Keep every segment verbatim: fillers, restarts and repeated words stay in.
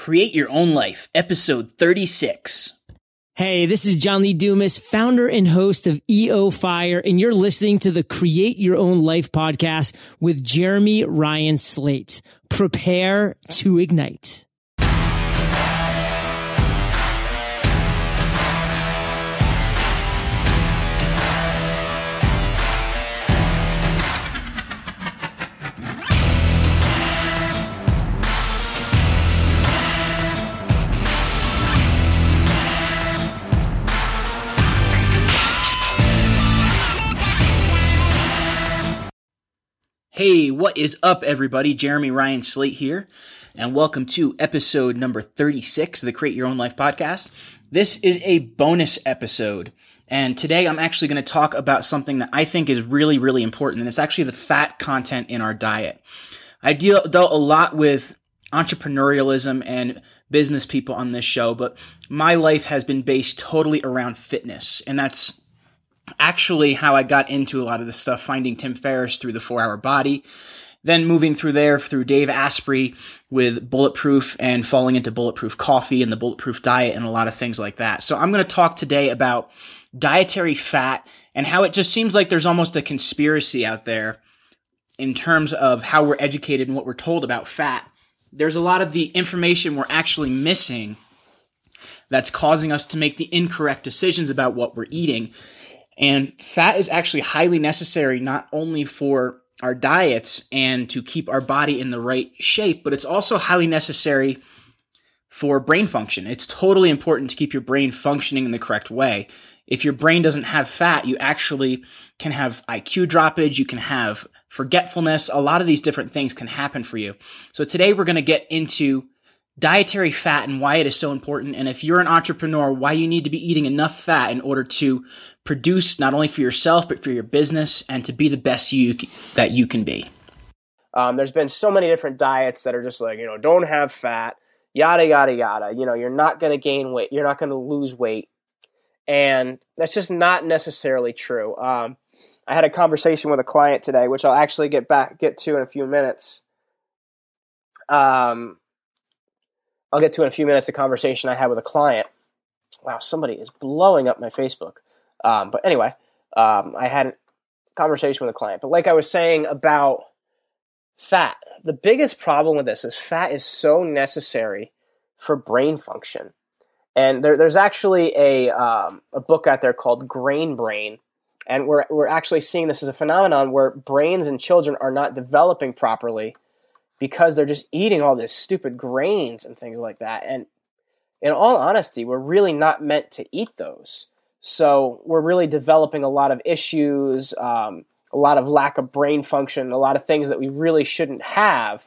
Create Your Own Life, episode thirty-six. Hey, this is John Lee Dumas, founder and host of E O Fire, and you're listening to the Create Your Own Life podcast with Jeremy Ryan Slate. Prepare to ignite. Hey, what is up, everybody? Jeremy Ryan Slate here, and welcome to episode number thirty-six of the Create Your Own Life podcast. This is a bonus episode, and today I'm actually going to talk about something that I think is really, really important, and it's actually the fat content in our diet. I deal, dealt a lot with entrepreneurialism and business people on this show, but my life has been based totally around fitness, and that's actually how I got into a lot of this stuff, finding Tim Ferriss through the four hour Body, then moving through there through Dave Asprey with Bulletproof and falling into Bulletproof Coffee and the Bulletproof Diet and a lot of things like that. So I'm going to talk today about dietary fat and how it just seems like there's almost a conspiracy out there in terms of how we're educated and what we're told about fat. There's a lot of the information we're actually missing that's causing us to make the incorrect decisions about what we're eating. And fat is actually highly necessary not only for our diets and to keep our body in the right shape, but it's also highly necessary for brain function. It's totally important to keep your brain functioning in the correct way. If your brain doesn't have fat, you actually can have I Q droppage, you can have forgetfulness, a lot of these different things can happen for you. So today we're going to get into dietary fat and why it is so important, and if you're an entrepreneur, why you need to be eating enough fat in order to produce not only for yourself but for your business and to be the best you that you can be. Um, there's been so many different diets that are just like, you know, don't have fat, yada, yada, yada. You know, you're not going to gain weight. You're not going to lose weight. And that's just not necessarily true. Um, I had a conversation with a client today, which I'll actually get back, get to in a few minutes. Um, I'll get to in a few minutes a conversation I had with a client. Wow, somebody is blowing up my Facebook. Um, but anyway, um, I had a conversation with a client. But like I was saying about fat, the biggest problem with this is fat is so necessary for brain function. And there, there's actually a um, a book out there called Grain Brain. And we're we're actually seeing this as a phenomenon where brains in children are not developing properly because they're just eating all this stupid grains and things like that. And in all honesty, we're really not meant to eat those. So we're really developing a lot of issues, um, a lot of lack of brain function, a lot of things that we really shouldn't have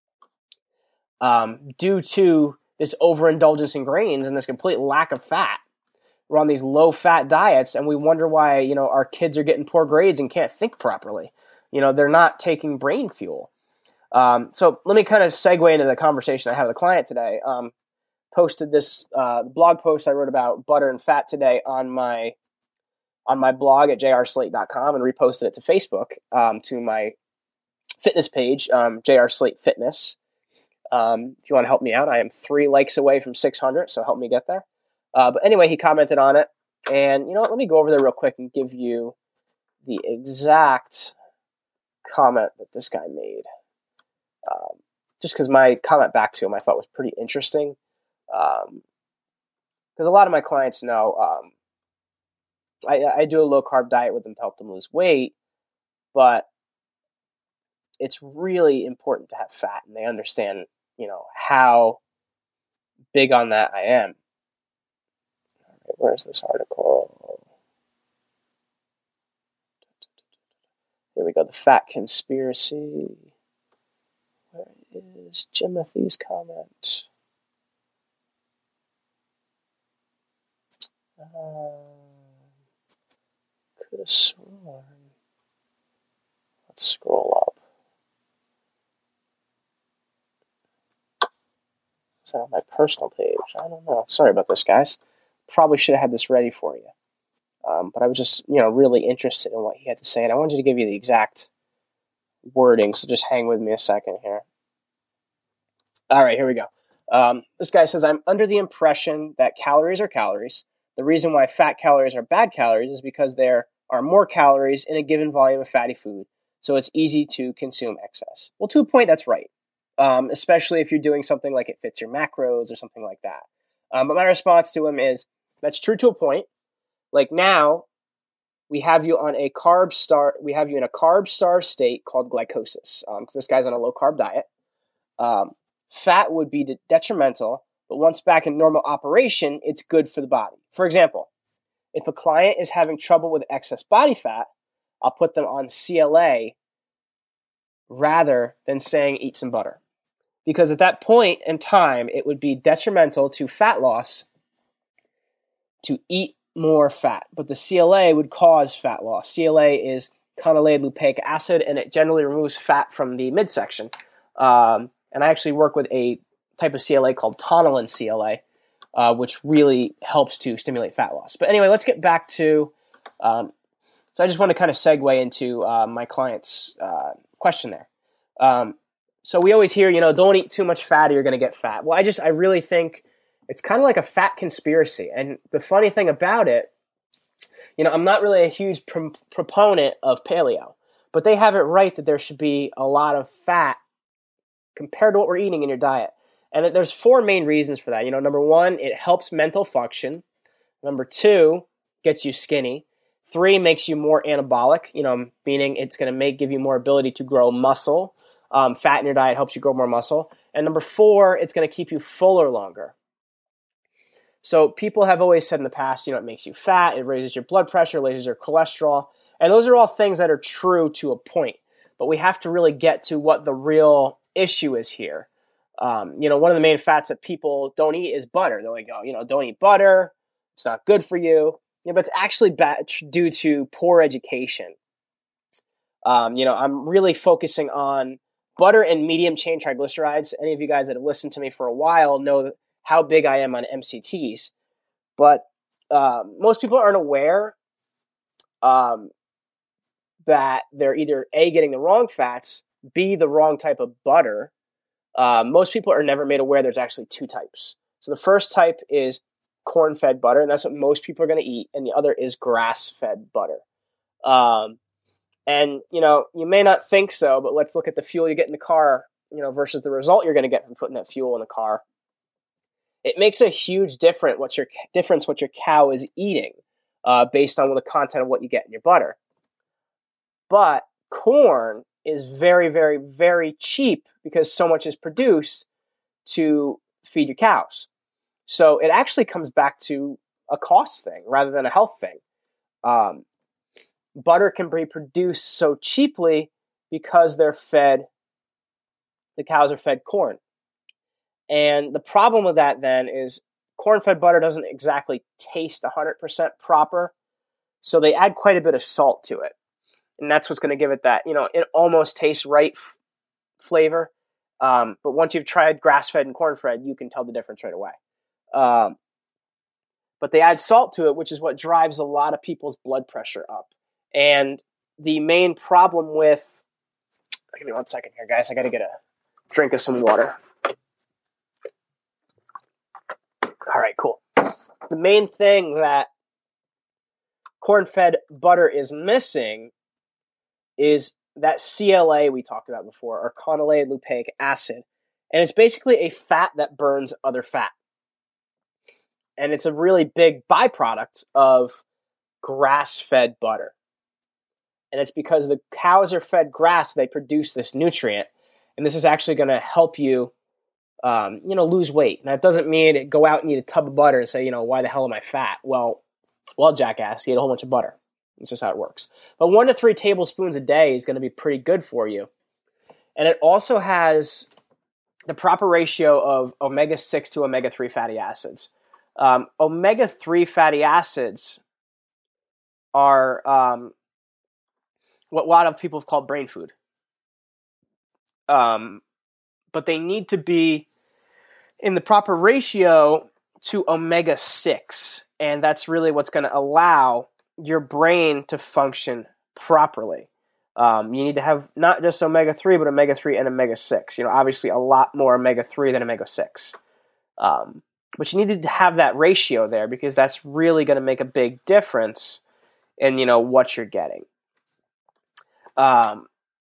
um, due to this overindulgence in grains and this complete lack of fat. We're on these low-fat diets, and we wonder why, you know, our kids are getting poor grades and can't think properly. You know, they're not taking brain fuel. Um, so let me kind of segue into the conversation I had with a client today. Um, posted this uh, blog post I wrote about butter and fat today on my on my blog at j r slate dot com and reposted it to Facebook um, to my fitness page, um, J R Slate Fitness. Um, if you want to help me out, I am three likes away from six hundred, so help me get there. Uh, but anyway, he commented on it, and you know what? Let me go over there real quick and give you the exact comment that this guy made. Um, just because my comment back to him I thought was pretty interesting. Because um, a lot of my clients know um, I, I do a low-carb diet with them to help them lose weight, but it's really important to have fat, and they understand, you know, how big on that I am. All right, where's this article? Here we go, The Fat Conspiracy. Where is Jimothy's comment? Uh, could have sworn. Let's scroll up. Is that on my personal page? I don't know. Sorry about this, guys. Probably should have had this ready for you. Um, but I was just, you know, really interested in what he had to say, and I wanted to give you the exact wording, so just hang with me a second here. All right, here we go. Um, this guy says, I'm under the impression that calories are calories. The reason why fat calories are bad calories is because there are more calories in a given volume of fatty food, so it's easy to consume excess. Well, to a point, that's right, um, especially if you're doing something like it fits your macros or something like that. Um, but my response to him is, that's true to a point. Like now, we have you on a carb star. We have you in a carb starved state called glycosis, because um, this guy's on a low carb diet. Um, fat would be de- detrimental, but once back in normal operation, it's good for the body. For example, if a client is having trouble with excess body fat, I'll put them on C L A rather than saying eat some butter, because at that point in time, it would be detrimental to fat loss to eat more fat, but the C L A would cause fat loss. C L A is coanylated lupeic acid, and it generally removes fat from the midsection. Um, and I actually work with a type of C L A called tonillin C L A, uh, which really helps to stimulate fat loss. But anyway, let's get back to, um, so I just want to kind of segue into uh, my client's uh, question there. Um, so we always hear, you know, don't eat too much fat or you're going to get fat. Well, I just, I really think it's kind of like a fat conspiracy. And the funny thing about it, you know, I'm not really a huge pr- proponent of paleo, but they have it right that there should be a lot of fat compared to what we're eating in your diet. And that there's four main reasons for that. You know, number one, it helps mental function. Number two, gets you skinny. Three, makes you more anabolic, you know, meaning it's going to make give you more ability to grow muscle. Um, fat in your diet helps you grow more muscle. And number four, it's going to keep you fuller longer. So people have always said in the past, you know, it makes you fat, it raises your blood pressure, raises your cholesterol. And those are all things that are true to a point. But we have to really get to what the real issue is here. Um, you know, one of the main fats that people don't eat is butter. They're like, oh, you know, don't eat butter. It's not good for you. You know, but it's actually bad due to poor education. Um, you know, I'm really focusing on butter and medium chain triglycerides. Any of you guys that have listened to me for a while know that how big I am on M C Ts, but um, most people aren't aware um, that they're either A, getting the wrong fats, B, the wrong type of butter. Uh, most people are never made aware there's actually two types. So the first type is corn-fed butter, and that's what most people are going to eat, and the other is grass-fed butter. Um, and, you know, you may not think so, but let's look at the fuel you get in the car, you know, versus the result you're going to get from putting that fuel in the car. It makes a huge difference what your difference what your cow is eating uh, based on the content of what you get in your butter. But corn is very, very, very cheap because so much is produced to feed your cows. So it actually comes back to a cost thing rather than a health thing. Um, butter can be produced so cheaply because they're fed, the cows are fed corn. And the problem with that then is corn-fed butter doesn't exactly taste one hundred percent proper, so they add quite a bit of salt to it. And that's what's going to give it that, you know, it almost tastes right f- flavor. Um, but once you've tried grass-fed and corn-fed, you can tell the difference right away. Um, but they add salt to it, which is what drives a lot of people's blood pressure up. And the main problem with, give me one second here, guys. I got to get a drink of some water. All right, cool. The main thing that corn-fed butter is missing is that C L A we talked about before, or coanylated lupeic acid. And it's basically a fat that burns other fat. And it's a really big byproduct of grass-fed butter. And it's because the cows are fed grass, they produce this nutrient. And this is actually going to help you Um, you know, lose weight. And that doesn't mean go out and eat a tub of butter and say, you know, why the hell am I fat? Well, well, jackass, you ate a whole bunch of butter. That's just how it works. But one to three tablespoons a day is going to be pretty good for you. And it also has the proper ratio of omega six to omega three fatty acids. Um, omega three fatty acids are um, what a lot of people have called brain food. Um, but they need to be in the proper ratio to omega six. And that's really what's going to allow your brain to function properly. Um, you need to have not just omega three, but omega three and omega six. You know, obviously a lot more omega three than omega six. Um, but you need to have that ratio there because that's really going to make a big difference in, you know, what you're getting. Um,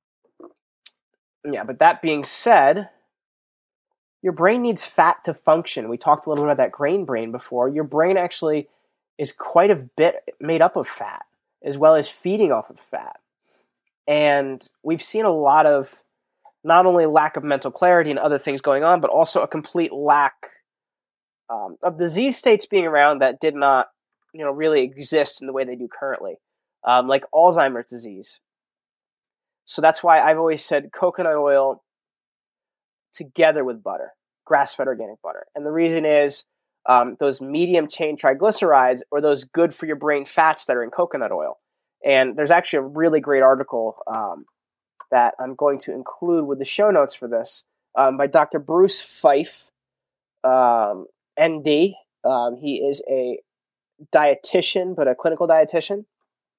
yeah, but that being said, your brain needs fat to function. We talked a little bit about that grain brain before. Your brain actually is quite a bit made up of fat, as well as feeding off of fat. And we've seen a lot of not only lack of mental clarity and other things going on, but also a complete lack um, of disease states being around that did not, you know, really exist in the way they do currently, um, like Alzheimer's disease. So that's why I've always said coconut oil together with butter, grass-fed organic butter. And the reason is um, those medium chain triglycerides or those good for your brain fats that are in coconut oil. And there's actually a really great article um, that I'm going to include with the show notes for this um, by Doctor Bruce Fife, um, N D. Um, he is a dietitian, but a clinical dietitian.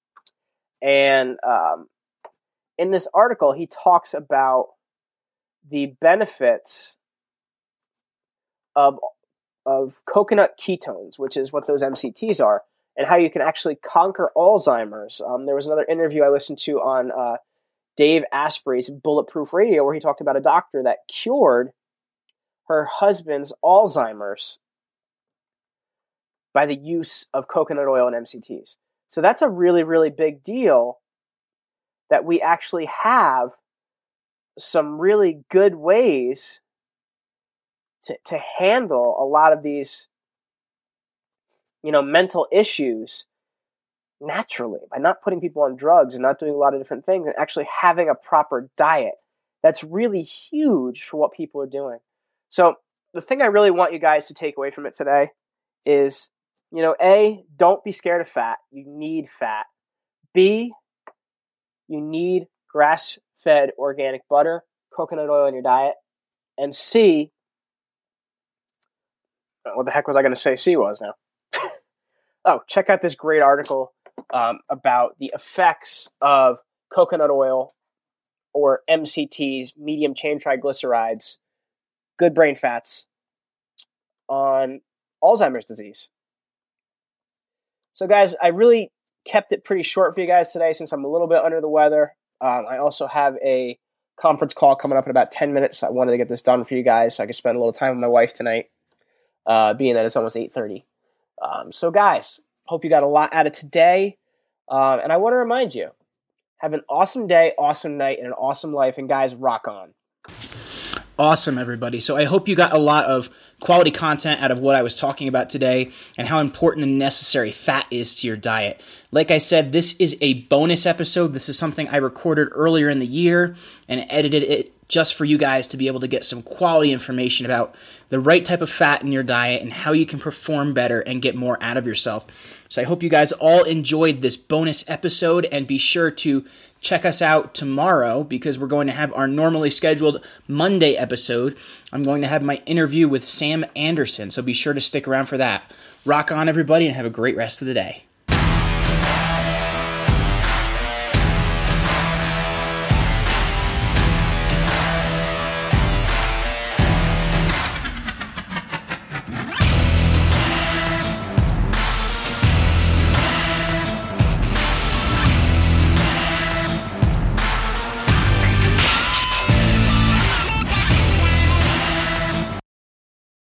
And um, in this article, he talks about the benefits of, of coconut ketones, which is what those M C Ts are, and how you can actually conquer Alzheimer's. Um, there was another interview I listened to on uh, Dave Asprey's Bulletproof Radio where he talked about a doctor that cured her husband's Alzheimer's by the use of coconut oil and M C Ts. So that's a really, really big deal that we actually have some really good ways to, to handle a lot of these, you know, mental issues naturally by not putting people on drugs and not doing a lot of different things and actually having a proper diet. That's really huge for what people are doing. So the thing I really want you guys to take away from it today is, you know, A, don't be scared of fat. You need fat. B, you need grass-fed organic butter, coconut oil in your diet. And C, what the heck was I going to say C was now? Oh, check out this great article um, about the effects of coconut oil or M C Ts, medium chain triglycerides, good brain fats, on Alzheimer's disease. So guys, I really kept it pretty short for you guys today since I'm a little bit under the weather. Um, I also have a conference call coming up in about ten minutes. I wanted to get this done for you guys so I could spend a little time with my wife tonight, uh, being that it's almost eight thirty. Um, so guys, hope you got a lot out of today. Um, and I want to remind you, have an awesome day, awesome night, and an awesome life. And guys, rock on. Awesome, everybody. So I hope you got a lot of quality content out of what I was talking about today and how important and necessary fat is to your diet. Like I said, this is a bonus episode. This is something I recorded earlier in the year and edited it just for you guys to be able to get some quality information about the right type of fat in your diet and how you can perform better and get more out of yourself. So I hope you guys all enjoyed this bonus episode, and be sure to check us out tomorrow because we're going to have our normally scheduled Monday episode. I'm going to have my interview with Sam Anderson, so be sure to stick around for that. Rock on, everybody, and have a great rest of the day.